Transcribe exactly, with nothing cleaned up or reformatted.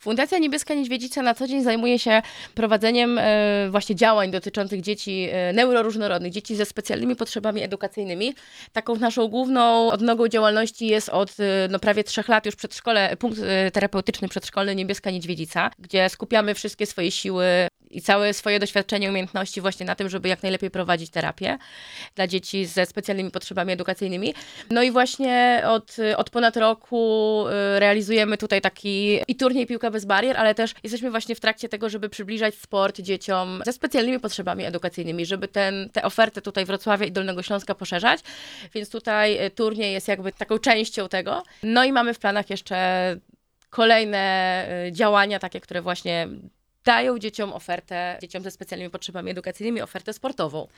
Fundacja Niebieska Niedźwiedzica na co dzień zajmuje się prowadzeniem e, właśnie działań dotyczących dzieci e, neuroróżnorodnych, dzieci ze specjalnymi potrzebami edukacyjnymi. Taką naszą główną odnogą działalności jest od e, no, prawie trzech lat już przedszkole, punkt e, terapeutyczny przedszkolny Niebieska Niedźwiedzica, gdzie skupiamy wszystkie swoje siły i całe swoje doświadczenie, umiejętności właśnie na tym, żeby jak najlepiej prowadzić terapię dla dzieci ze specjalnymi potrzebami edukacyjnymi. No i właśnie od, od ponad roku e, realizujemy tutaj taki i turniej Piłka bez barier, ale też jesteśmy właśnie w trakcie tego, żeby przybliżać sport dzieciom ze specjalnymi potrzebami edukacyjnymi, żeby ten, tę ofertę tutaj Wrocławia i Dolnego Śląska poszerzać, więc tutaj turniej jest jakby taką częścią tego. No i mamy w planach jeszcze kolejne działania, takie, które właśnie dają dzieciom ofertę, dzieciom ze specjalnymi potrzebami edukacyjnymi, ofertę sportową.